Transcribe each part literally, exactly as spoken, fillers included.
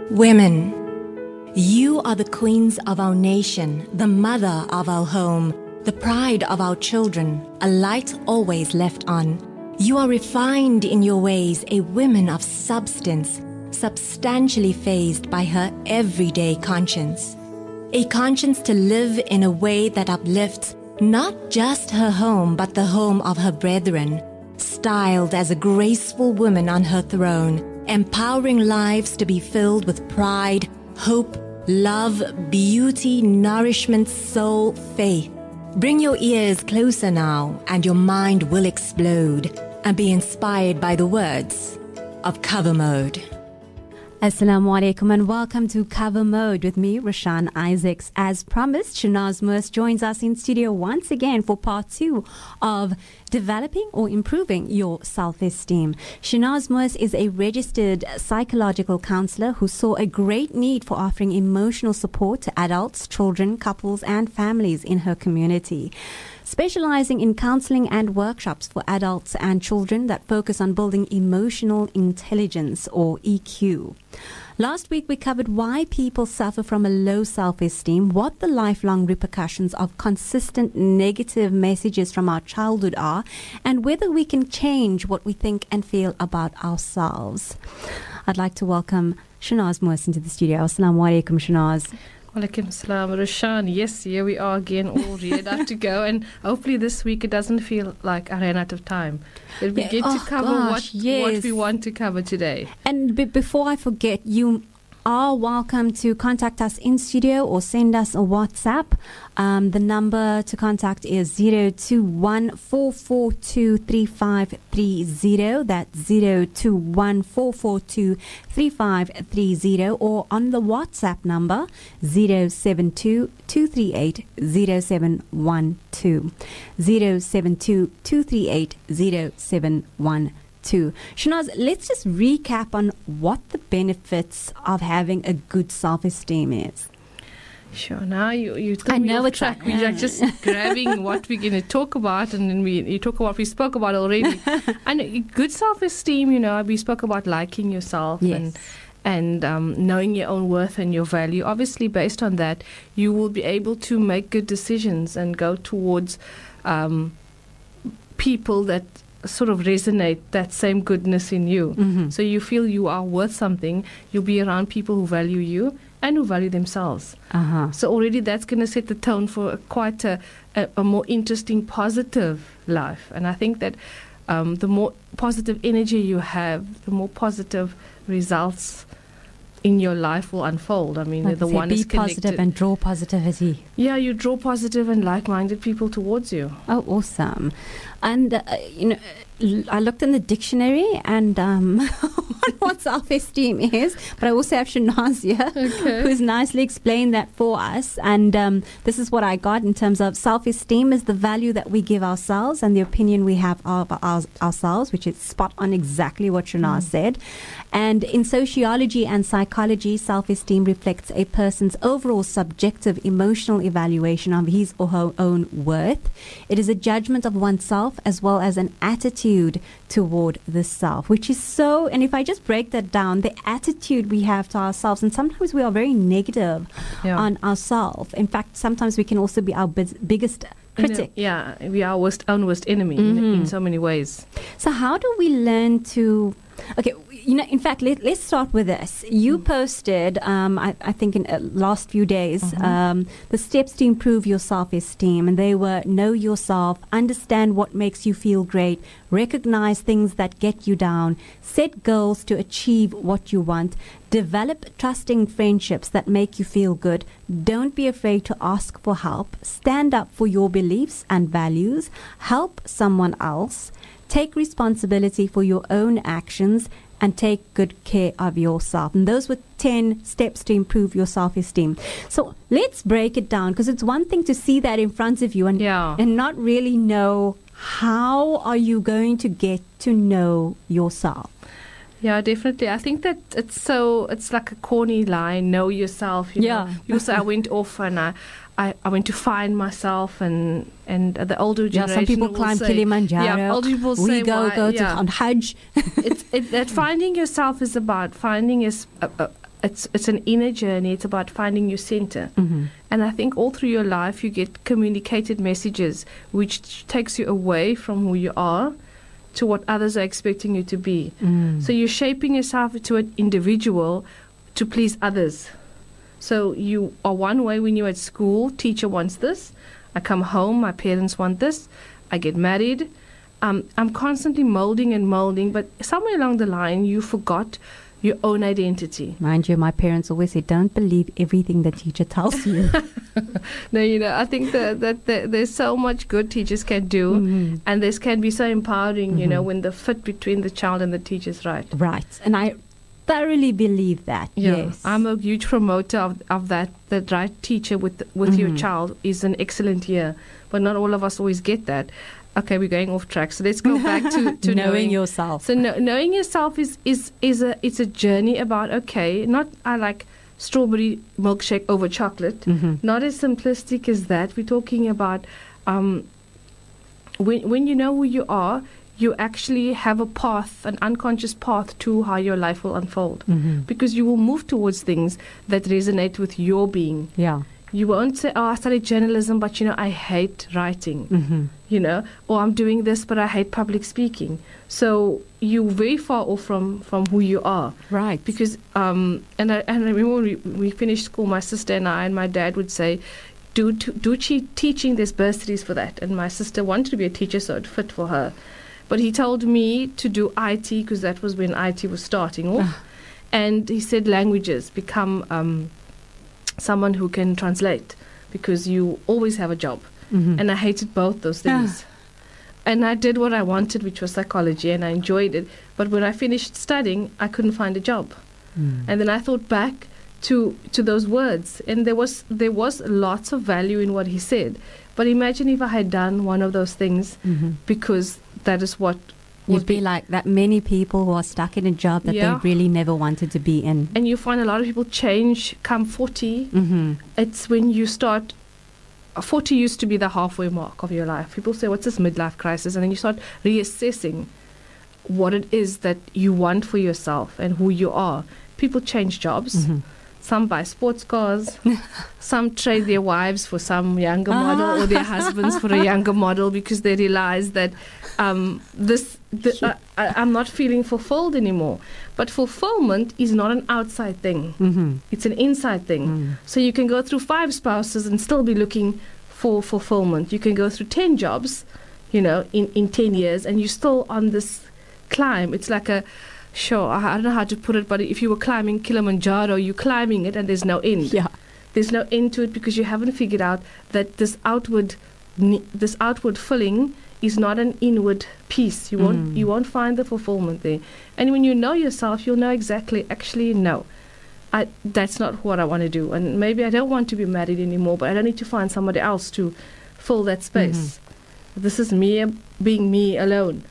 Women, you are the queens of our nation, the mother of our home, the pride of our children, a light always left on. You are refined in your ways, a woman of substance, substantially phased by her everyday conscience. A conscience to live in a way that uplifts not just her home, but the home of her brethren, styled as a graceful woman on her throne, empowering lives to be filled with pride, hope, love, beauty, nourishment, soul, faith. Bring your ears closer now, and your mind will explode and be inspired by the words of Cover Mode. Assalamu alaikum and welcome to Cover Mode with me, Rashan Isaacs. As promised, Shanaz Moose joins us in studio once again for part two of developing or improving your self-esteem. Shanaz Moose is a registered psychological counselor who saw a great need for offering emotional support to adults, children, couples and families in her community. Specializing in counseling and workshops for adults and children that focus on building emotional intelligence or E Q. Last week we covered why people suffer from a low self-esteem, what the lifelong repercussions of consistent negative messages from our childhood are, and whether we can change what we think and feel about ourselves. I'd like to welcome Shanaz Moose into the studio. Assalamu alaikum, Shanaz. Walaikum salam, Rashan. Yes, here we are again, all ready out to go. And hopefully this week it doesn't feel like I ran out of time. It'll be Yeah, good oh to cover gosh, what, yes. what we want to cover today. And b- before I forget, you are welcome to contact us in studio or send us a WhatsApp. Um, the number to contact is zero two one four four two three five three zero. That's zero two one four four two three five three zero, or on the WhatsApp number zero seven two two three eight zero seven one two. zero seven two two three eight zero seven one two. Shanaz, let's just recap on what the benefits of having a good self-esteem is. Sure. Now you you threw I me know off it's track. a- We're like just grabbing what we're going to talk about, and then we you talk about what we spoke about already. And good self-esteem, you know, we spoke about liking yourself Yes. and and um, knowing your own worth and your value. Obviously, based on that, you will be able to make good decisions and go towards um, people that sort of resonate that same goodness in you. Mm-hmm. So you feel you are worth something. You'll be around people who value you and who value themselves. Uh-huh. So already that's going to set the tone for a, quite a, a, a more interesting, positive life. And I think that um, the more positive energy you have, the more positive results in your life will unfold. I mean, Like the you say, one be is connected. positive and draw positivity. Yeah, you draw positive and like-minded people towards you. Oh, awesome. And, uh, you know, l- I looked in the dictionary and um, what self-esteem is, but I also have Shanaz here, Okay. who's nicely explained that for us. And um, this is what I got in terms of self-esteem is the value that we give ourselves and the opinion we have of our, ourselves, which is spot on exactly what Shanaz Mm. said. And in sociology and psychology, self-esteem reflects a person's overall subjective emotional evaluation of his or her own worth. It is a judgment of oneself as well as an attitude toward the self, which is so, and if I just break that down, the attitude we have to ourselves, and sometimes we are very negative Yeah. on ourselves. In fact, sometimes we can also be our biz- biggest critic. Yeah, we are our worst, own worst enemy in, Mhm. in so many ways. So how do we learn to, okay, you know, in fact, let, let's start with this. You Mm. posted, um, I, I think in uh, last few days, Mhm. um, the steps to improve your self-esteem. And they were know yourself, understand what makes you feel great, recognize things that get you down, set goals to achieve what you want, develop trusting friendships that make you feel good, don't be afraid to ask for help, stand up for your beliefs and values, help someone else, take responsibility for your own actions, and take good care of yourself. And those were ten steps to improve your self-esteem. So let's break it down, because it's one thing to see that in front of you and, Yeah. and not really know how are you going to get to know yourself. Yeah, definitely. I think that it's so, it's like a corny line, know yourself. You Yeah. Know? People say I went off and I, I, I went to find myself, and, and the older Yeah, generation some people will climb say, Kilimanjaro. Yeah, older people we say go why, go yeah. to on Hajj. it's, it, that finding yourself is about finding is, uh, uh, it's it's an inner journey. It's about finding your center. Mm-hmm. And I think all through your life you get communicated messages which takes you away from who you are to what others are expecting you to be. Mm. So you're shaping yourself into an individual to please others. So you are one way when you're at school, teacher wants this. I come home, my parents want this. I get married. Um, I'm constantly molding and molding, but somewhere along the line you forgot your own identity. Mind you, my parents always say, don't believe everything the teacher tells you. No, you know, I think that, that, that there's so much good teachers can do, Mm-hmm. and this can be so empowering, you Mm-hmm. know, when the fit between the child and the teacher is right. Right. And I thoroughly believe that. Yeah, Yes. I'm a huge promoter of, of that. The right teacher with with your Mhm. child is an excellent year, but not all of us always get that. Okay, we're going off track, so let's go back to, to knowing, knowing yourself. So no, knowing yourself is, is, is a it's a journey about, okay, not I like strawberry milkshake over chocolate, Mm-hmm. not as simplistic as that. We're talking about um, when when you know who you are, you actually have a path, an unconscious path to how your life will unfold, Mm-hmm. because you will move towards things that resonate with your being. Yeah. You won't say, oh, I studied journalism, but, you know, I hate writing. Mm-hmm. You know, or I'm doing this, but I hate public speaking. So you're very far off from, from who you are. Right. Because, um, and I, and I remember when we, we finished school, my sister and I and my dad would say, do, to, do che- teaching, there's bursaries for that. And my sister wanted to be a teacher, so it fit for her. But he told me to do I T, because that was when I T was starting off. And he said languages, become um, someone who can translate, because you always have a job. Mm-hmm. And I hated both those things. And I did what I wanted, which was psychology, and I enjoyed it. But when I finished studying, I couldn't find a job. Mm. And then I thought back to to those words, and there was there was lots of value in what he said. But imagine if I had done one of those things, Mm-hmm. because that is what You'd would be like that many people who are stuck in a job that Yeah. they really never wanted to be in. And you find a lot of people change come forty. Mm-hmm. It's when you start. forty used to be the halfway mark of your life. People say, what's this midlife crisis? And then you start reassessing what it is that you want for yourself and who you are. People change jobs. Mm-hmm. Some buy sports cars. Some trade their wives for some younger model, or their husbands for a younger model, because they realize that um, this the, uh, I, I'm not feeling fulfilled anymore. But fulfillment is not an outside thing. Mm-hmm. It's an inside thing. Mm. So you can go through five spouses and still be looking for fulfillment. You can go through ten jobs, you know, in, in ten years, and you're still on this climb. It's like a, sure, I I don't know how to put it, but if you were climbing Kilimanjaro, you're climbing it and there's no end. Yeah. There's no end to it, because you haven't figured out that this outward, ne- this outward filling is not an inward peace. You won't, Mm. you won't find the fulfillment there. And when you know yourself, you'll know exactly, actually, no, I, that's not what I want to do. And maybe I don't want to be married anymore, but I don't need to find somebody else to fill that space. This is me being me alone.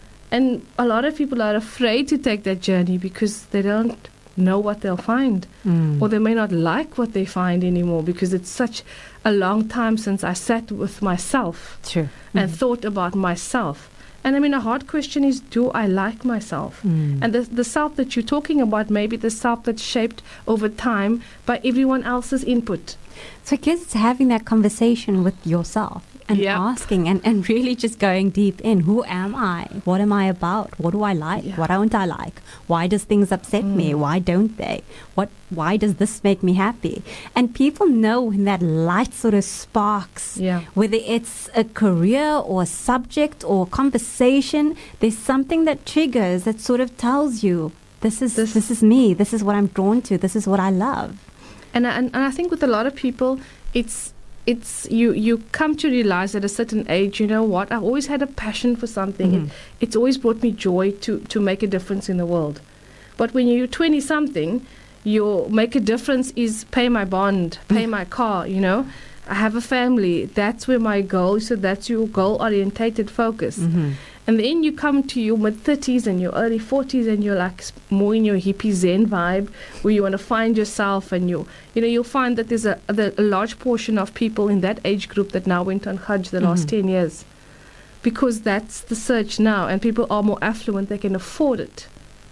And a lot of people are afraid to take that journey because they don't know what they'll find. Mm. Or they may not like what they find anymore, because it's such a long time since I sat with myself True. and thought about myself. And I mean, a hard question is, do I like myself? Mm. And the, the self that you're talking about, maybe the self that's shaped over time by everyone else's input. So I guess it's having that conversation with yourself and Yeah. asking and, and really just going deep in. Who am I? What am I about? What do I like? Yeah. What don't I like? Why does things upset me? Mm. Why don't they? What? Why does this make me happy? And people know when that light sort of sparks, Yeah. whether it's a career or a subject or conversation, there's something that triggers that sort of tells you, this is This- this is me. This is what I'm drawn to. This is what I love. And, I- and, and I think with a lot of people, it's it's you you come to realize at a certain age, you know what, I've always had a passion for something. Mhm. It, it's always brought me joy to, to make a difference in the world. But when you're twenty-something, your make a difference is pay my bond, pay my car, you know. I have a family. That's where my goal is. So that's your goal-orientated focus. Mm-hmm. And then you come to your mid-thirties and your early forties, and you're like s- more in your hippie Zen vibe, where you want to find yourself, and you, you know, you'll find that there's a, the, a large portion of people in that age group that now went on Hajj the last Mhm. ten years, because that's the search now, and people are more affluent; they can afford it.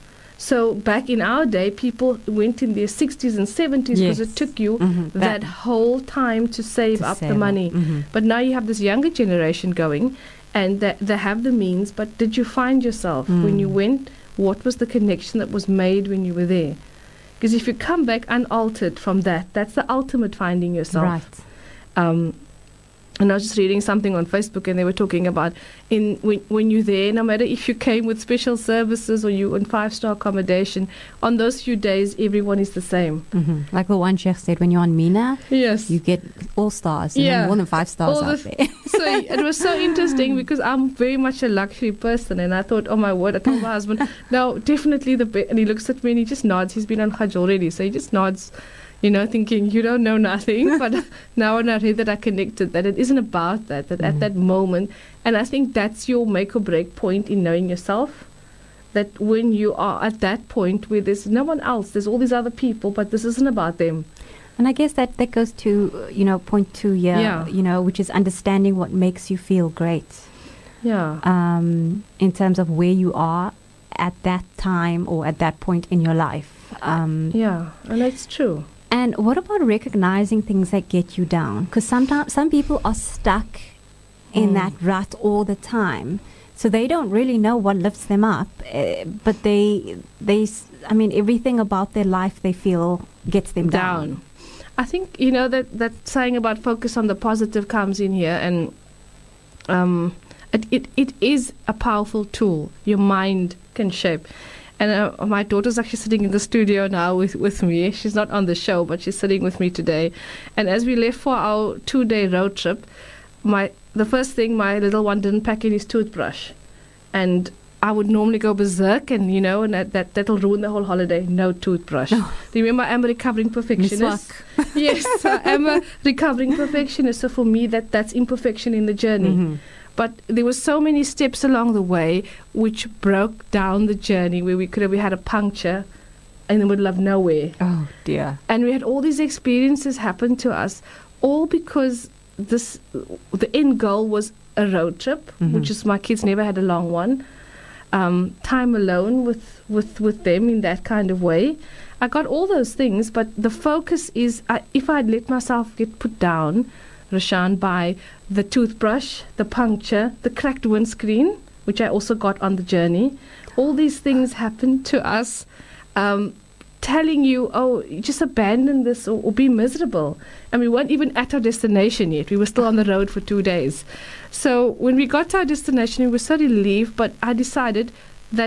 So back in our day, people went in their sixties and seventies because Yes. it took you Mhm. that, That- whole time to save To up save the up. money. Mhm. But now you have this younger generation going, and they, they have the means. But did you find yourself when you Mm. went? What was the connection that was made when you were there? Because if you come back unaltered from that, that's the ultimate finding yourself. Right. Um, and I was just reading something on Facebook, and they were talking about in when, when you're there, no matter if you came with special services or you in five-star accommodation, on those few days, everyone is the same. hmm Like the one Sheikh said, when you're on Mina, Yes. you get all stars. And Yeah. then more than five stars All out the- there. So it was so interesting because I'm very much a luxury person, and I thought, oh my word, I told my husband, no, definitely the best. And he looks at me and he just nods. He's been on Hajj already, so he just nods, you know, thinking, you don't know nothing. But now when I read that, I connected that it isn't about that, that Mm. at that moment, and I think that's your make or break point in knowing yourself. That when you are at that point where there's no one else, there's all these other people, but this isn't about them. And I guess that, that goes to, uh, you know, point two, yeah, Yeah. you know, which is understanding what makes you feel great Yeah. um, in terms of where you are at that time or at that point in your life. Um, Yeah, and that's true. And what about recognizing things that get you down? Because sometimes some people are stuck in Mm. that rut all the time, so they don't really know what lifts them up. Uh, but they, they, s- I mean, everything about their life they feel gets them down. down. I think you know that that saying about focus on the positive comes in here, and um, it, it it is a powerful tool. Your mind can shape. And uh, my daughter's actually sitting in the studio now with, with me. She's not on the show, but she's sitting with me today. And as we left for our two-day road trip, my the first thing my little one didn't pack in his toothbrush, and I would normally go berserk, and you know, and that, that that'll ruin the whole holiday. No toothbrush. Remember, I'm a recovering perfectionist. Miswak. Yes, I am a recovering perfectionist. So for me, that that's imperfection in the journey. Mhm. But there were so many steps along the way which broke down the journey, where we could have we had a puncture in the middle of nowhere, Oh dear. and we had all these experiences happen to us, all because this the end goal was a road trip, Mhm. which is my kids never had a long one. Um, time alone with, with, with them in that kind of way. I got all those things, but the focus is I, if I'd let myself get put down, Rashan, by the toothbrush, the puncture, the cracked windscreen, which I also got on the journey, all these things happened to us, um, telling you, oh, just abandon this or, or be miserable. And we weren't even at our destination yet. We were still on the road for two days. So when we got to our destination, we were so relieved, but I decided that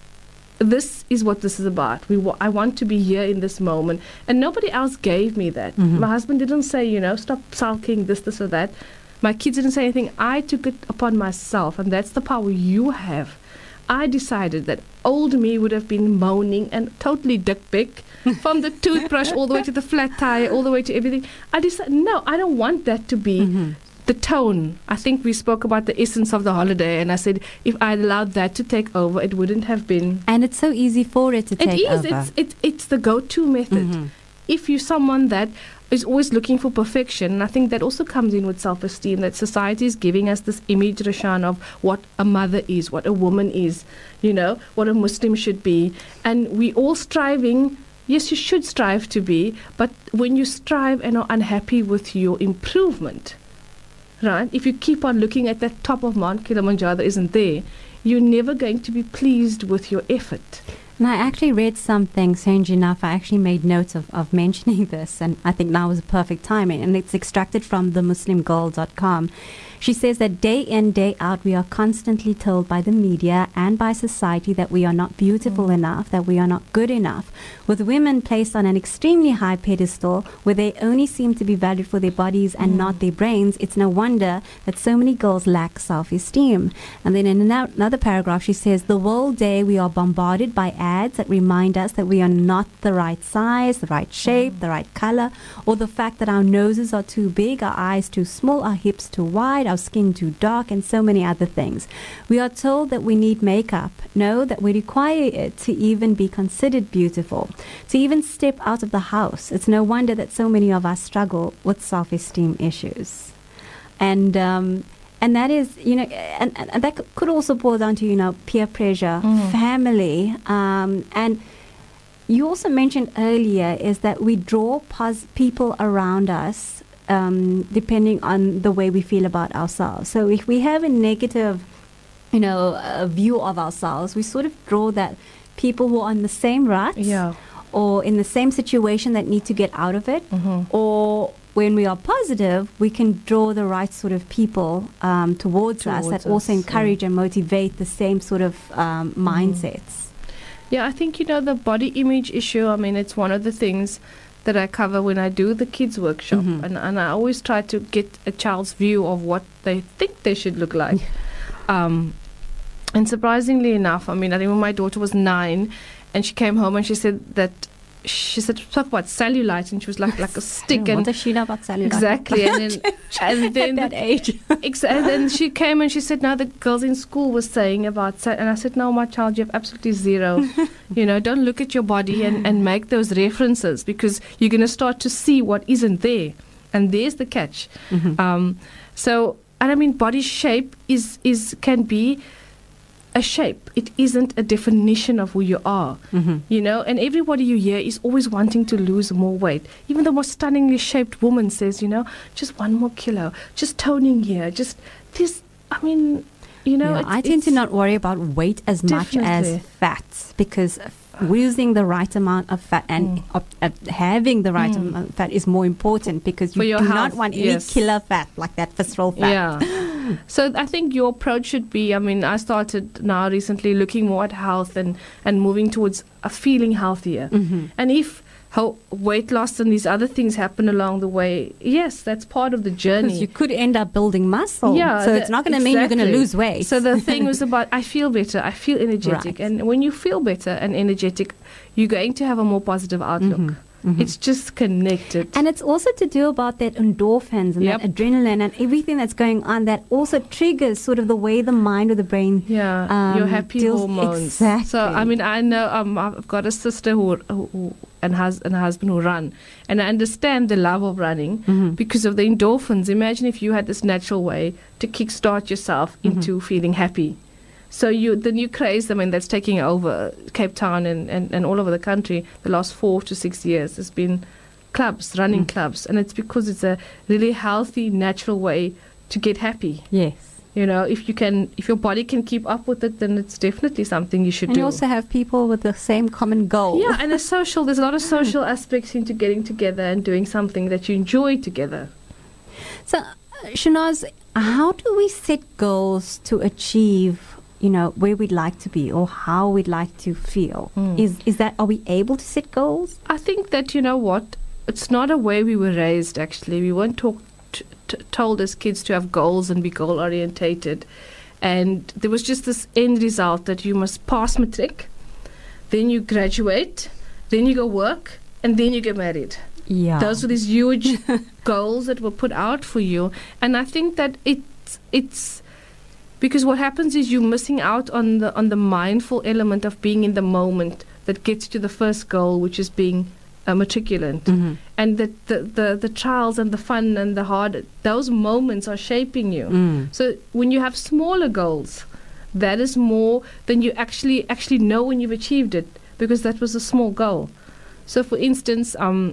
this is what this is about. We wa- I want to be here in this moment. And nobody else gave me that. Mhm. My husband didn't say, you know, stop sulking, this, this, or that. My kids didn't say anything. I took it upon myself, and that's the power you have. I decided that old me would have been moaning and totally dick pic from the toothbrush all the way to the flat tire, all the way to everything. I decided, no, I don't want that to be Mhm. the tone. I think we spoke about the essence of the holiday, and I said if I'd allowed that to take over, it wouldn't have been. And it's so easy for it to It take is. over. It's it's it's the go-to method. Mhm. If you're someone that is always looking for perfection, and I think that also comes in with self-esteem, that society is giving us this image, Rashan, of what a mother is, what a woman is, you know, what a Muslim should be. And we all striving, yes, you should strive to be, but when you strive and are unhappy with your improvement, right, if you keep on looking at that top of Mount Kilimanjaro that isn't there, you're never going to be pleased with your effort. And I actually read something, strange enough, I actually made notes of, of mentioning this, and I think now is a perfect timing, and it's extracted from the muslim girl dot com. She says that day in, day out, we are constantly told by the media and by society that we are not beautiful enough, that we are not good enough, with women placed on an extremely high pedestal where they only seem to be valued for their bodies and not their brains. It's no wonder that so many girls lack self-esteem. And then in ano- another paragraph, she says, the whole day we are bombarded by ads that remind us that we are not the right size, the right shape, the right color, or the fact that our noses are too big, our eyes too small, our hips too wide, our skin too dark, and so many other things. We are told that we need makeup, no, that we require it to even be considered beautiful, to even step out of the house. It's no wonder that so many of us struggle with self-esteem issues. And um, and that is, you know, and, and that could also boil down to, you know, peer pressure, Mm. family, um, and you also mentioned earlier is that we draw pos- people around us um, depending on the way we feel about ourselves. So if we have a negative, you know, uh, view of ourselves, we sort of draw that people who are on the same ruts Yeah. or in the same situation that need to get out of it, Mhm. or when we are positive, we can draw the right sort of people um, towards, us Towards that also us, encourage and motivate the same sort of um, mindsets. Yeah, I think, you know, the body image issue, I mean, it's one of the things that I cover when I do the kids workshop. Mhm. And, and I always try to get a child's view of what they think they should look like. um, and surprisingly enough, I mean, I think when my daughter was nine and she came home and she said that, she said, talk about cellulite, and she was like, like a stick. What and does she know about cellulite? Exactly. And then, and then At that age. Ex- and then she came and she said, no, the girls in school were saying about, ce- and I said, no, my child, you have absolutely zero. You know, don't look at your body and, and make those references, because you're going to start to see what isn't there. And there's the catch. Mhm. Um, so, and I mean, body shape is, is can be a shape. It isn't a definition of who you are. Mhm. You know, and everybody you hear is always wanting to lose more weight. Even the most stunningly shaped woman says, you know, just one more kilo, just toning here, just this. I mean, you know, Yeah, it's, I tend to it's- not worry about weight as much Definitely. as fat, because losing the right amount of fat and Mm. of, uh, having the right Mm. amount of fat is more important, because you For your do health, not want any yes. killer fat, like that visceral fat. Yeah. So I think your approach should be, I mean, I started now recently looking more at health and, and moving towards a feeling healthier. Mhm. And if how weight loss and these other things happen along the way, yes, that's part of the journey. Because you could end up building muscle. Yeah, so the- it's not going to mean you're going to exactly. lose weight. So the thing was about, I feel better, I feel energetic. Right. And when you feel better and energetic, you're going to have a more positive outlook. Mhm, mhm. It's just connected. And it's also to do about that endorphins and Yep. that adrenaline and everything that's going on that also triggers sort of the way the mind or the brain. yeah, um, your happy deals- hormones. exactly. So, I mean, I know um, I've got a sister who, who, who and, hus- and a husband who run. And I understand the love of running Mhm. because of the endorphins. Imagine if you had this natural way to kickstart yourself Mhm. into feeling happy. So you, the new craze, I mean, that's taking over Cape Town and, and, and all over the country the last four to six years has been clubs, running Mm. clubs. And it's because it's a really healthy, natural way to get happy. Yes. You know, if you can, if your body can keep up with it, then it's definitely something you should And do. you also have people with the same common goal. Yeah, and a social, there's a lot of social aspects into getting together and doing something that you enjoy together. So, uh, Shanaz, how do we set goals to achieve, you know, where we'd like to be or how we'd like to feel? Mm. Is is that, are we able to set goals? I think that, you know what, it's not a way we were raised, actually. We weren't taught, t- t- told as kids to have goals and be goal orientated. And there was just this end result that you must pass matric, then you graduate, then you go work, and then you get married. Yeah. Those were these huge goals that were put out for you. And I think that it's it's because what happens is you're missing out on the on the mindful element of being in the moment that gets you to the first goal, which is being a matriculant. Mhm. And the, the, the, the trials and the fun and the hard, those moments are shaping you. Mm. So when you have smaller goals, that is more than you actually actually know when you've achieved it, because that was a small goal. So for instance, um,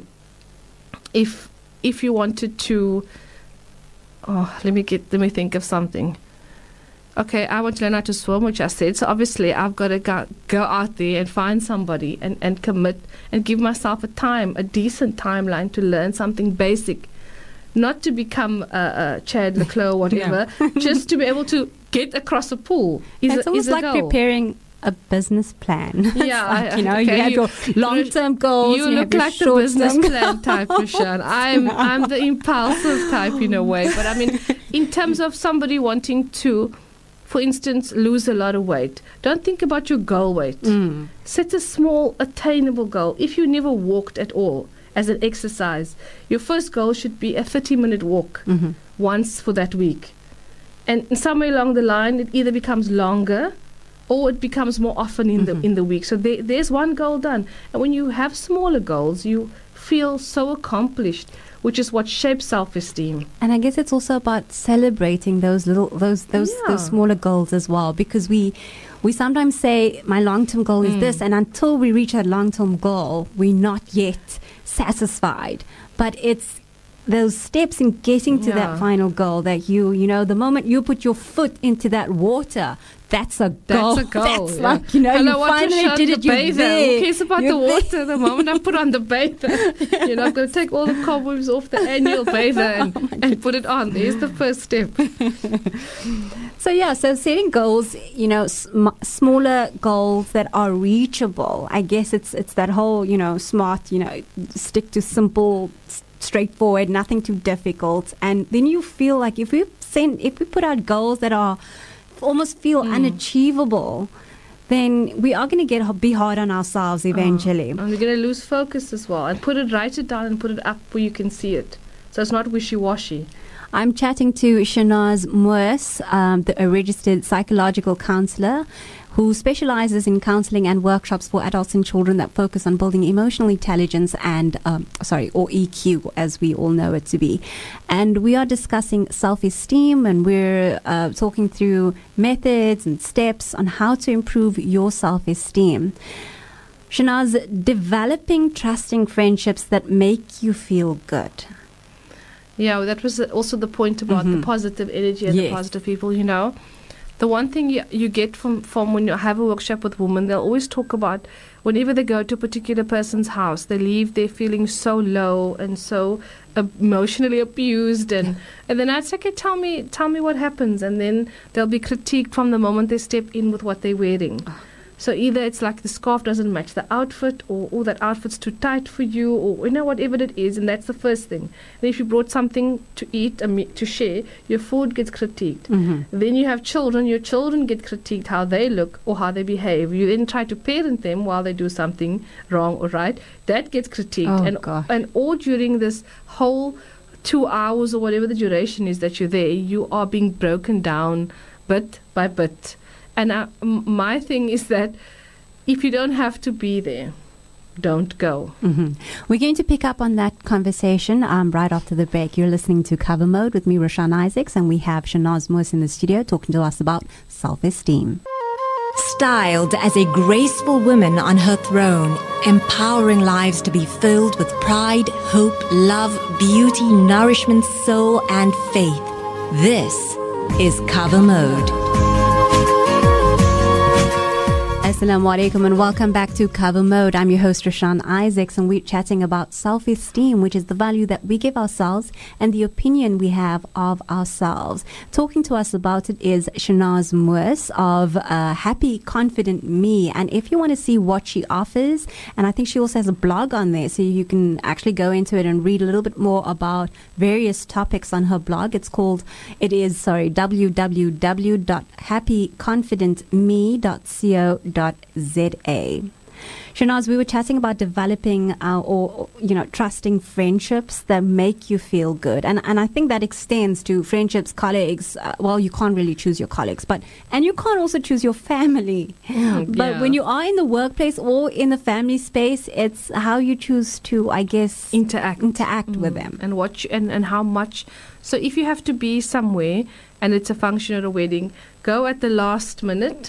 if if you wanted to, oh, let me get let me think of something. Okay, I want to learn how to swim, which I said. So obviously, I've got to go, go out there and find somebody and, and commit and give myself a time, a decent timeline to learn something basic. Not to become a, a Chad Leclerc or whatever, just to be able to get across a pool. Is It's a, almost is a like goal. preparing a business plan. It's Yeah, like, I- you know, okay, you have you- your long-term goals. You and look have your like the business short-term plan type, Rashan. I'm I'm the impulsive type in a way. But I mean, in terms of somebody wanting to, for instance, lose a lot of weight, don't think about your goal weight. Mm. Set a small, attainable goal. If you never walked at all as an exercise, your first goal should be a thirty-minute walk Mhm. once for that week. And somewhere along the line, it either becomes longer or it becomes more often in Mhm. the in the week. So there, there's one goal done. And when you have smaller goals, you feel so accomplished which is what shapes self-esteem. And I guess it's also about celebrating those little, those those Yeah. those smaller goals as well, because we we sometimes say my long-term goal is Mm. this, and until we reach that long-term goal, we're not yet satisfied. But it's those steps in getting to Yeah. that final goal that you, you know, the moment you put your foot into that water, that's a goal. That's a goal. That's yeah. like, you know, and you I want finally to shout did the it. You're bather. there. Who cares about You're the there. water? The moment I put on the bather, you know, I'm going to take all the cobwebs off the annual bather and, Oh and put it on. There's the first step. So yeah, so setting goals, you know, sm- smaller goals that are reachable. I guess it's it's that whole, you know, smart, you know, stick to simple, s- straightforward, nothing too difficult, and then you feel like if we send, if we put out goals that are almost feel Mm. unachievable, then we are going to get be hard on ourselves eventually. Oh, and we're going to lose focus as well. And put it, write it down and put it up where you can see it. So it's not wishy-washy. I'm chatting to Shanaz Moers, um, the, a registered psychological counselor who specializes in counseling and workshops for adults and children that focus on building emotional intelligence and, um, sorry, or E Q, as we all know it to be. And we are discussing self-esteem, and we're uh, talking through methods and steps on how to improve your self-esteem. Shanaz, developing trusting friendships that make you feel good. Yeah, well, that was also the point about Mhm. the positive energy and Yes. the positive people, you know. The one thing you, you get from, from when you have a workshop with women, they'll always talk about whenever they go to a particular person's house, they leave there feeling so low and so uh, emotionally abused. And, and then I'd say, okay, tell me, tell me what happens. And then they'll be critiqued from the moment they step in with what they're wearing. So either it's like the scarf doesn't match the outfit, or oh, that outfit's too tight for you, or you know, whatever it is, and that's the first thing. And if you brought something to eat, I mean, to share, your food gets critiqued. Mm-hmm. Then you have children, your children get critiqued how they look or how they behave. You then try to parent them while they do something wrong or right. That gets critiqued. Oh, and, gosh. and all during this whole two hours or whatever the duration is that you're there, you are being broken down bit by bit. And I, m- my thing is that if you don't have to be there, don't go. Mm-hmm. We're going to pick up on that conversation um, right after the break. You're listening to Cover Mode with me, Rashan Isaacs, and we have Shanaz Moers in the studio talking to us about self-esteem. Styled as a graceful woman on her throne, empowering lives to be filled with pride, hope, love, beauty, nourishment, soul, and faith. This is Cover Mode. Assalamu alaikum and welcome back to Cover Mode. I'm your host Rashan Isaacs, and we're chatting about self-esteem, which is the value that we give ourselves and the opinion we have of ourselves. Talking to us about it is Shanaz Moers of uh, Happy Confident Me. And if you want to see what she offers, and I think she also has a blog on there, so you can actually go into it and read a little bit more about various topics on her blog. It's called, it is, sorry, w w w dot happy confident me dot co dot z a. Shanaz, we were chatting about developing uh, or, or, you know, trusting friendships that make you feel good. And and I think that extends to friendships, colleagues. Uh, well, you can't really choose your colleagues, but, and you can't also choose your family. Mm, but yeah. when you are in the workplace or in the family space, it's how you choose to, I guess, Interact. interact with Mm. them. And what you, and, and how much. So if you have to be somewhere and it's a function or a wedding, go at the last minute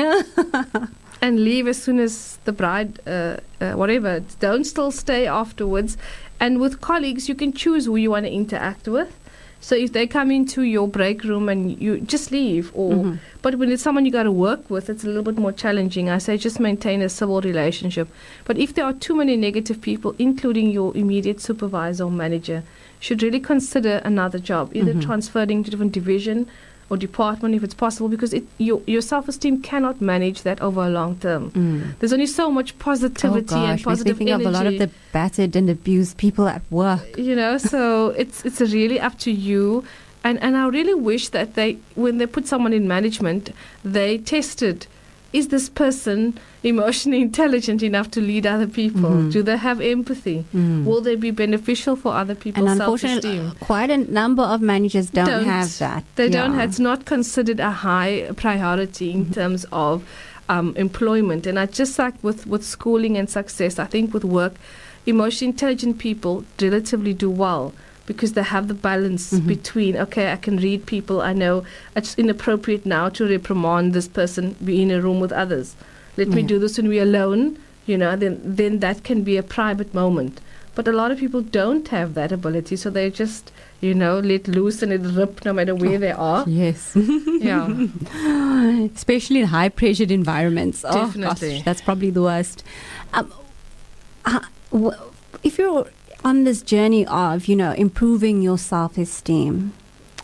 and leave as soon as the bride, uh, uh, whatever. Don't still stay afterwards. And with colleagues, you can choose who you want to interact with. So if they come into your break room and you just leave, or Mhm. but when it's someone you got to work with, it's a little bit more challenging. I say just maintain a civil relationship. But if there are too many negative people, including your immediate supervisor or manager, should really consider another job, either Mhm. transferring to different division or department if it's possible, because it, your, your self-esteem cannot manage that over a long term. Mm. There's only so much positivity oh and gosh, we're positive speaking energy. of a lot of the battered and abused people at work. You know, so it's it's really up to you. And and I really wish that they, when they put someone in management, they tested, is this person emotionally intelligent enough to lead other people? Mhm. Do they have empathy? Mm. Will they be beneficial for other people's And unfortunately, self-esteem? quite a number of managers don't, have that. They don't Yeah. have, it's not considered a high priority in Mhm. terms of um, employment. And I just like with, with schooling and success, I think with work, emotionally intelligent people relatively do well because they have the balance mm-hmm. between, okay, I can read people, I know it's inappropriate now to reprimand this person, be in a room with others. Let yeah. me do this when we're alone, you know, then, then that can be a private moment. But a lot of people don't have that ability, so they just, you know, let loose and let rip no matter where oh, they are. Yes. Yeah. Especially in high-pressured environments. Definitely. Oh, gosh, that's probably the worst. Um, uh, w- if you're on this journey of, you know, improving your self-esteem,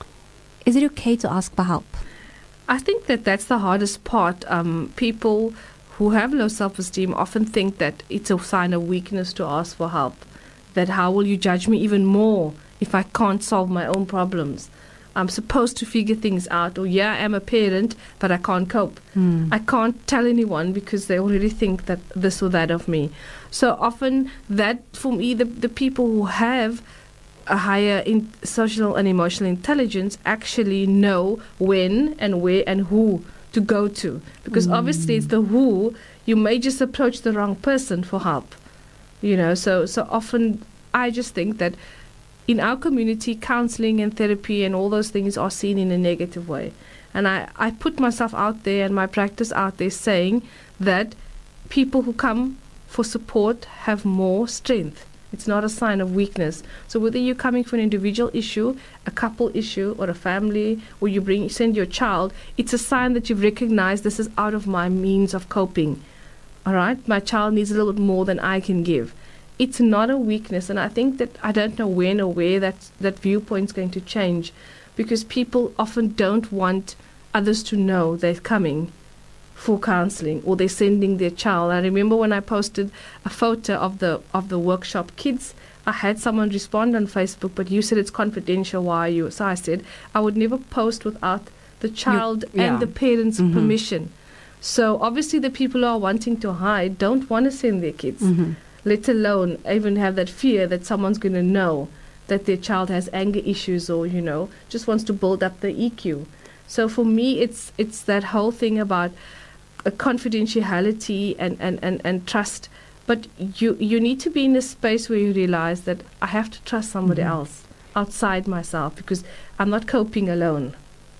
is it okay to ask for help? I think that that's the hardest part. Um, people who have low self-esteem often think that it's a sign of weakness to ask for help. That how will you judge me even more if I can't solve my own problems? I'm supposed to figure things out. Or, yeah, I am a parent, but I can't cope. Mm. I can't tell anyone because they already think that this or that of me. So often that, for me, the, the people who have a higher in social and emotional intelligence actually know when and where and who to go to. Because mm. obviously it's the who, you may just approach the wrong person for help. You know, so, so often I just think that in our community, counseling and therapy and all those things are seen in a negative way. And I, I put myself out there and my practice out there saying that people who come for support have more strength. It's not a sign of weakness. So whether you're coming for an individual issue, a couple issue, or a family, or you bring send your child, it's a sign that you've recognized this is out of my means of coping. All right, my child needs a little bit more than I can give. It's not a weakness, and I think that I don't know when or where that that viewpoint's going to change, because people often don't want others to know they're coming for counseling or they're sending their child. I remember when I posted a photo of the of the workshop kids, I had someone respond on Facebook, but you said it's confidential. Why are you? So I said I would never post without the child you, yeah. and the parents' mm-hmm. permission. So obviously the people who are wanting to hide don't want to send their kids, mm-hmm. let alone even have that fear that someone's going to know that their child has anger issues or, you know, just wants to build up the E Q. So for me, it's it's that whole thing about uh, confidentiality and, and, and, and trust. But you, you need to be in a space where you realize that I have to trust somebody mm-hmm. else outside myself because I'm not coping alone.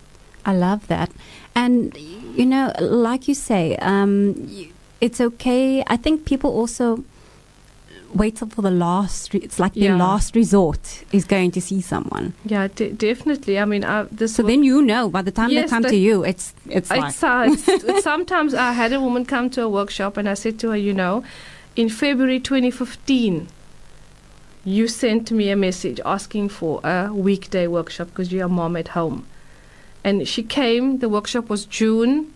I love that. And, you know, like you say, um, it's okay. I think people also wait for the last, re- it's like yeah. the last resort is going to see someone. Yeah, d- definitely. I mean, uh, this. So then you know, by the time yes, they come to you, it's it's, it's like. Uh, it's, it's sometimes I had a woman come to a workshop and I said to her, you know, in February twenty fifteen, you sent me a message asking for a weekday workshop because you're a mom at home. And she came, the workshop was June,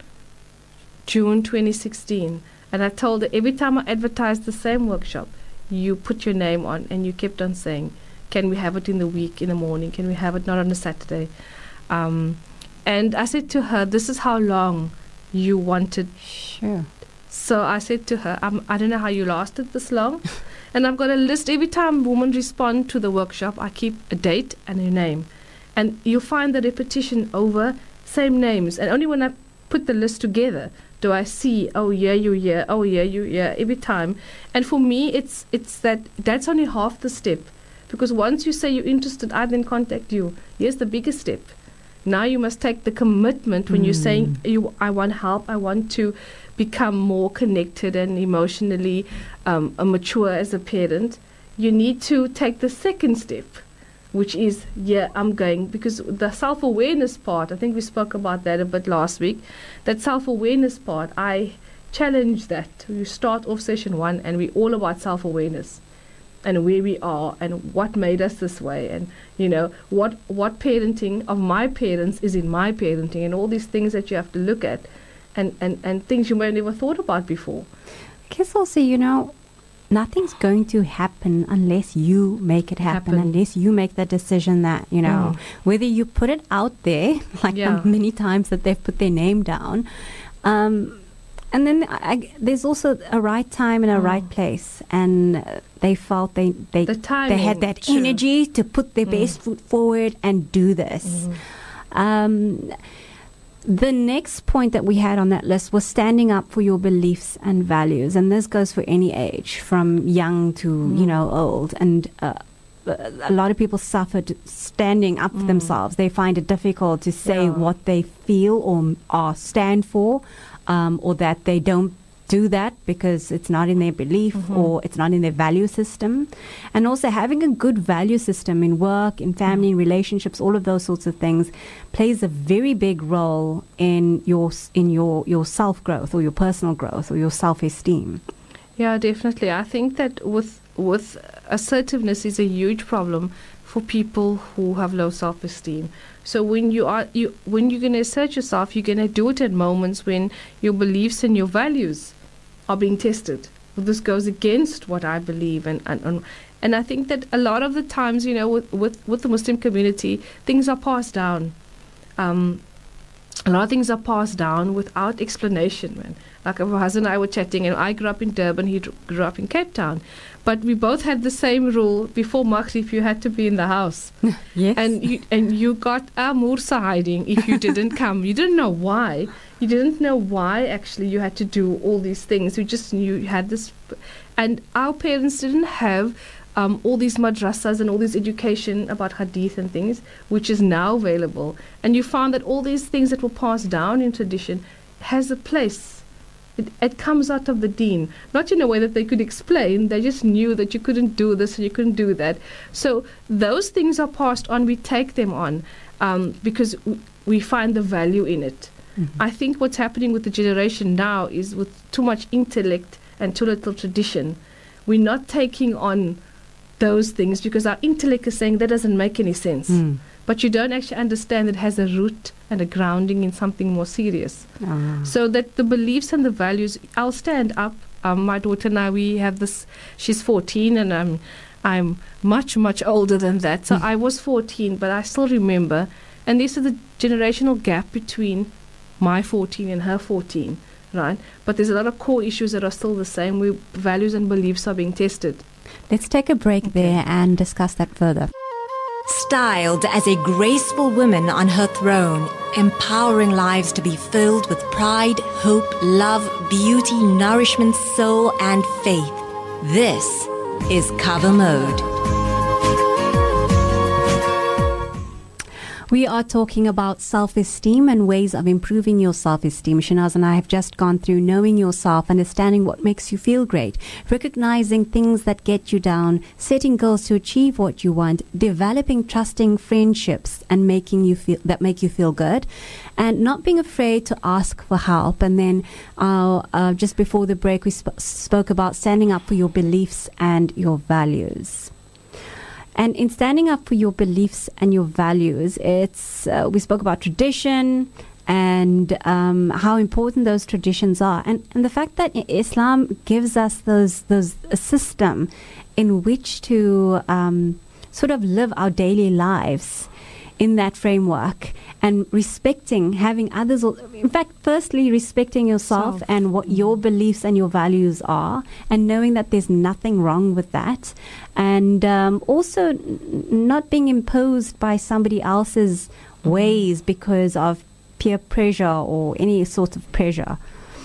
June twenty sixteen. And I told her, every time I advertised the same workshop, you put your name on and you kept on saying, can we have it in the week, in the morning? Can we have it not on a Saturday? Um, and I said to her, this is how long you wanted. Sure. So I said to her, um, I don't know how you lasted this long. And I've got a list. Every time women respond to the workshop, I keep a date and a name. And you'll find the repetition over same names. And only when I put the list together do I see, oh, yeah, you yeah, oh, yeah, you yeah, every time. And for me, it's it's that that's only half the step. Because once you say you're interested, I then contact you. Here's the biggest step. Now you must take the commitment when mm. you're saying, you, I want help, I want to become more connected and emotionally um, mature as a parent. You need to take the second step, which is, yeah, I'm going, because the self-awareness part, I think we spoke about that a bit last week, that self-awareness part, I challenge that. You start off session one and we're all about self-awareness and where we are and what made us this way and, you know, what, what parenting of my parents is in my parenting and all these things that you have to look at and, and, and things you may have never thought about before. I guess also, you know, nothing's going to happen unless you make it happen, happen. unless you make the decision that, you know, mm. whether you put it out there, like yeah. the many times that they've put their name down. Um, and then I, there's also a right time and a mm. right place. And uh, they felt they they, the timing, they had that true. energy to put their mm. best foot forward and do this. Mm. Um, the next point that we had on that list was standing up for your beliefs and values. And this goes for any age, from young to, mm. you know, old. And uh, a lot of people suffered standing up for mm. themselves. They find it difficult to say yeah. what they feel or are stand for, um, or that they don't do that because it's not in their belief mm-hmm. or it's not in their value system. And also having a good value system in work, in family, in relationships, all of those sorts of things plays a very big role in your in your, your self-growth or your personal growth or your self-esteem. Yeah, definitely. I think that with with assertiveness is a huge problem for people who have low self-esteem. So when you are you when you're going to assert yourself, you're going to do it at moments when your beliefs and your values are being tested. Well, this goes against what I believe, and and, and and I think that a lot of the times, you know, with with, with the Muslim community, things are passed down. Um, a lot of things are passed down without explanation, man. Like my husband and I were chatting, and I grew up in Durban, he grew up in Cape Town. But we both had the same rule before Maghrib, you had to be in the house. Yes. And you, and you got a Mursa hiding if you didn't come. You didn't know why. You didn't know why, actually, you had to do all these things. You just knew you had this. And our parents didn't have um, all these madrasas and all this education about hadith and things, which is now available. And you found that all these things that were passed down in tradition has a place. It, it comes out of the deen, not in a way that they could explain. They just knew that you couldn't do this and you couldn't do that. So those things are passed on. We take them on um, because w- we find the value in it. Mm-hmm. I think what's happening with the generation now is with too much intellect and too little tradition, we're not taking on those things because our intellect is saying that doesn't make any sense. Mm. But you don't actually understand it has a root and a grounding in something more serious. Ah. So that the beliefs and the values, I'll stand up. Um, my daughter now, we have this, she's fourteen and I'm, I'm much, much older than that. So mm. I was fourteen, but I still remember. And this is the generational gap between my fourteen and her fourteen, right? But there's a lot of core issues that are still the same. We values and beliefs are being tested. Let's take a break okay. there and discuss that further. Styled as a graceful woman on her throne, empowering lives to be filled with pride, hope, love, beauty, nourishment, soul, and faith. This is Cover Mode. We are talking about self-esteem and ways of improving your self-esteem. Shanaz and I have just gone through knowing yourself, understanding what makes you feel great, recognizing things that get you down, setting goals to achieve what you want, developing trusting friendships and making you feel that make you feel good, and not being afraid to ask for help. And then uh, uh, just before the break, we sp- spoke about standing up for your beliefs and your values. And in standing up for your beliefs and your values, it's uh, we spoke about tradition and um, how important those traditions are, and and the fact that Islam gives us those those a system in which to um, sort of live our daily lives in that framework, and respecting having others. In fact, firstly, respecting yourself Self. and what your beliefs and your values are, and knowing that there's nothing wrong with that, and um, also n- not being imposed by somebody else's mm-hmm. ways because of peer pressure or any sort of pressure.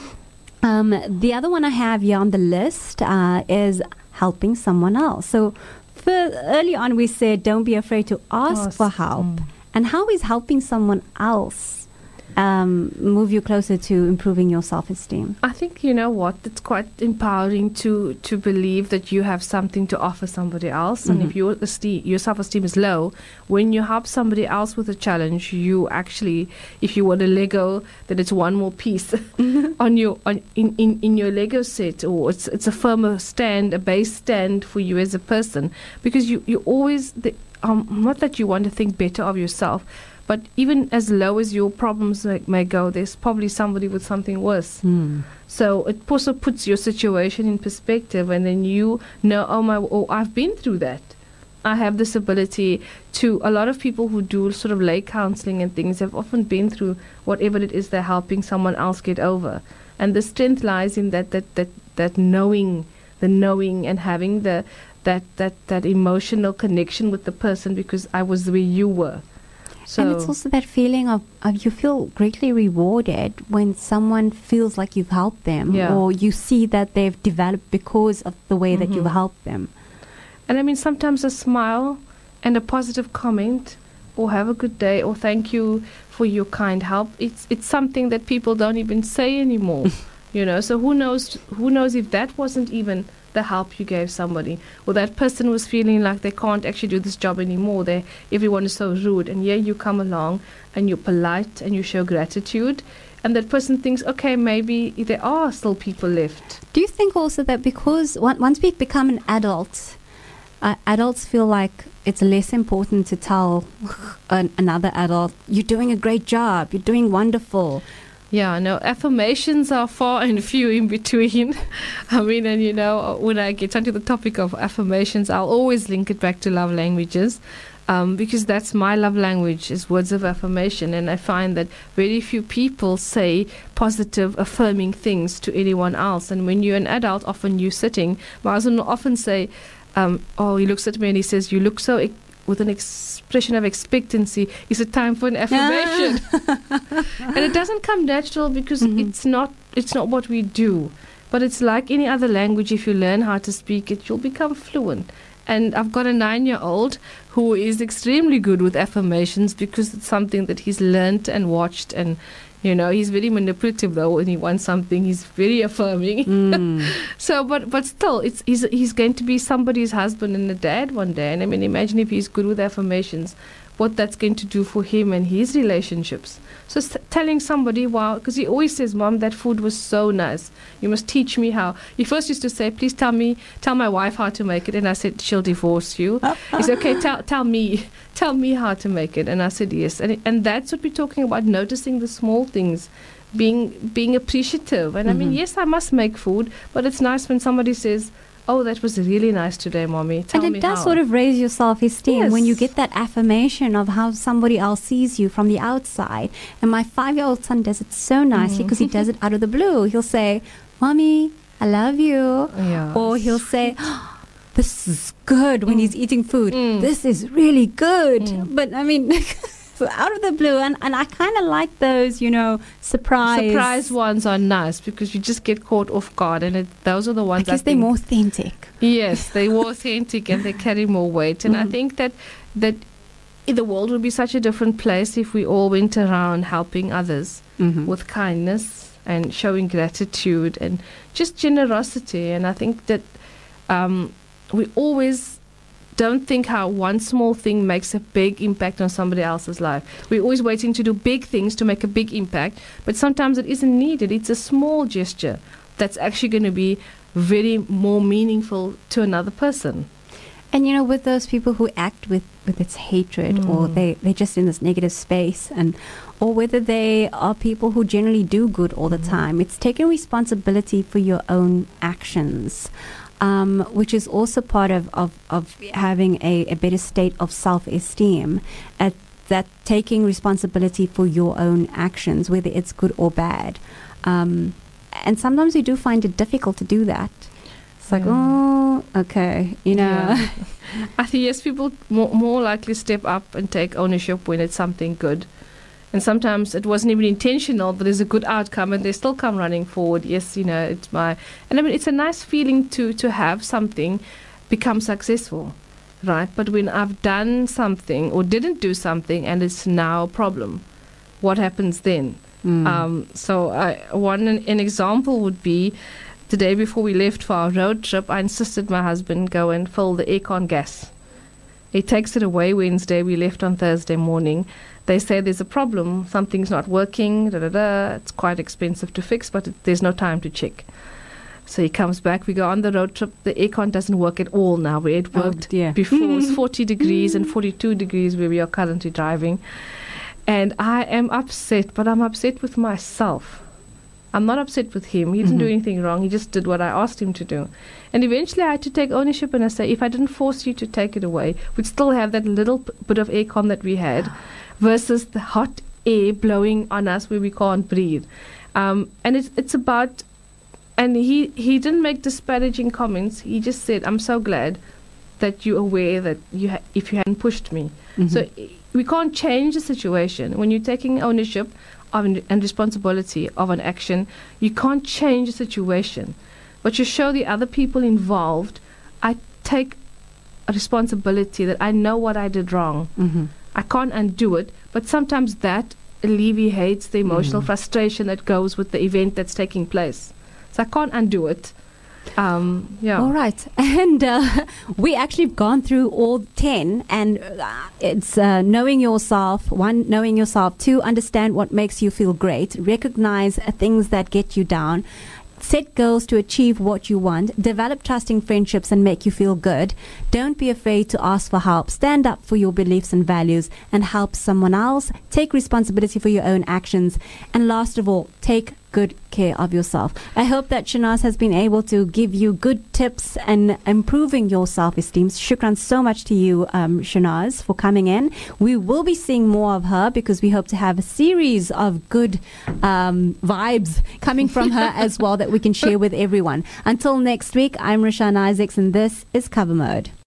Um, the other one I have here on the list uh, is helping someone else. So for, early on we said don't be afraid to ask Ask. for help. Mm. And how is helping someone else um, move you closer to improving your self-esteem? I think, you know what, it's quite empowering to, to believe that you have something to offer somebody else. Mm-hmm. And if your, esteem, your self-esteem is low, when you help somebody else with a challenge, you actually, if you want a Lego, then it's one more piece on your on in, in, in your Lego set, or it's it's a firmer stand, a base stand for you as a person. Because you, you always... The, Um, not that you want to think better of yourself, but even as low as your problems may, may go, there's probably somebody with something worse. Mm. So it also puts your situation in perspective, and then you know, oh my, oh, I've been through that. I have this ability to. A lot of people who do sort of lay counseling and things have often been through whatever it is they're helping someone else get over, and the strength lies in that that that that knowing, the knowing, and having the. That, that that emotional connection with the person, because I was the way you were. So and it's also that feeling of, of you feel greatly rewarded when someone feels like you've helped them, Yeah. or you see that they've developed because of the way that Mhm. you've helped them. And I mean, sometimes a smile and a positive comment, or have a good day, or thank you for your kind help. It's it's something that people don't even say anymore, you know. So who knows? Who knows if that wasn't even the help you gave somebody, or that person was feeling like they can't actually do this job anymore. They everyone is so rude, and here you come along and you're polite and you show gratitude, and that person thinks, okay, maybe there are still people left. Do you think also that because on- once we become an adult, uh, adults feel like it's less important to tell an, another adult, you're doing a great job, you're doing wonderful. Yeah, no, affirmations are far and few in between. I mean, and you know, when I get onto the topic of affirmations, I'll always link it back to love languages, um, because that's my love language, is words of affirmation. And I find that very few people say positive, affirming things to anyone else. And when you're an adult, often you're sitting, my husband will often say, um, oh, he looks at me and he says, you look so... E- with an expression of expectancy, is it time for an affirmation? And it doesn't come natural because Mhm. it's not it's not what we do. But it's like any other language. If you learn how to speak it, you'll become fluent. And I've got a nine-year-old who is extremely good with affirmations because it's something that he's learned and watched. And, you know, he's very manipulative, though. When he wants something, he's very affirming. Mm. So, but but still, it's he's he's going to be somebody's husband and a dad one day. And I mean, imagine if he's good with affirmations, what that's going to do for him and his relationships. So s- telling somebody, wow, because he always says, Mom, that food was so nice. You must teach me how. He first used to say, please tell me, tell my wife how to make it. And I said, she'll divorce you. He said, okay, tell tell me, tell me how to make it. And I said, yes. And it, and that's what we're talking about, noticing the small things, being being appreciative. And I mean, Mhm. yes, I must make food, but it's nice when somebody says, oh, that was really nice today, Mommy. Tell And me it does how. sort of raise your self-esteem when you Yes. get that affirmation of how somebody else sees you from the outside. And my five-year-old son does it so nicely because he does it out of the blue. He'll say, Mommy, I love you. Yeah. Or he'll say, "Oh, this is good," when Mm. he's eating food. Mm. This is really good. Mm. But I mean, so out of the blue. And, and I kind of like those, you know, surprise. Surprise ones are nice because you just get caught off guard, and it, those are the I ones I guess they're think- more authentic. Yes, they're more authentic and they carry more weight. And I Mhm. think that that i- the world would be such a different place if we all went around helping others Mhm. with kindness and showing gratitude and just generosity. And I think that um, we always don't think how one small thing makes a big impact on somebody else's life. We're always waiting to do big things to make a big impact, but sometimes it isn't needed. It's a small gesture that's actually going to be very more meaningful to another person. And you know, with those people who act with, with its hatred, or Mm. they, they're just in this negative space, and or whether they are people who generally do good all the Mhm. time, it's taking responsibility for your own actions, um, which is also part of, of, of having a, a better state of self-esteem, at that taking responsibility for your own actions, whether it's good or bad. Um, and sometimes we do find it difficult to do that. It's like, Yeah. oh, okay, you know. Yeah. I think yes, people more, more likely step up and take ownership when it's something good. And sometimes it wasn't even intentional, but there's a good outcome and they still come running forward. Yes, you know, it's my... And I mean, it's a nice feeling to, to have something become successful, right? But when I've done something or didn't do something and it's now a problem, what happens then? Mm. Um, so I, one an example would be the day before we left for our road trip, I insisted my husband go and fill the aircon gas. He takes it away Wednesday. We left on Thursday morning. They say there's a problem. Something's not working. Da, da, da. It's quite expensive to fix, but it, there's no time to check. So he comes back. We go on the road trip. The aircon doesn't work at all now. Where it Oh, worked dear. before, it was forty degrees and forty-two degrees where we are currently driving. And I am upset, but I'm upset with myself. I'm not upset with him. He didn't do Mhm. anything wrong. He just did what I asked him to do. And eventually I had to take ownership and I say, if I didn't force you to take it away, we'd still have that little p- bit of aircon that we had versus the hot air blowing on us where we can't breathe. Um, and it's, it's about, and he, he didn't make disparaging comments. He just said, I'm so glad that you're aware that you ha- if you hadn't pushed me. Mhm. So i- we can't change the situation. When you're taking ownership of an, and responsibility of an action, you can't change the situation. But you show the other people involved, I take a responsibility that I know what I did wrong. Mm-hmm. I can't undo it, but sometimes that alleviates the emotional mm. frustration that goes with the event that's taking place. So I can't undo it. Um, yeah. All right. And uh, we actually have gone through all ten, and uh, it's uh, knowing yourself, one, knowing yourself, two, understand what makes you feel great, recognize uh, things that get you down, set goals to achieve what you want, develop trusting friendships and make you feel good. Don't be afraid to ask for help. Stand up for your beliefs and values and help someone else. Take responsibility for your own actions. And last of all, take good care of yourself. I hope that Shanaz has been able to give you good tips and improving your self-esteem. Shukran so much to you, um, Shanaz, for coming in. We will be seeing more of her because we hope to have a series of good um, vibes coming from her as well that we can share with everyone. Until next week, I'm Rashan Isaacs and this is Cover Mode.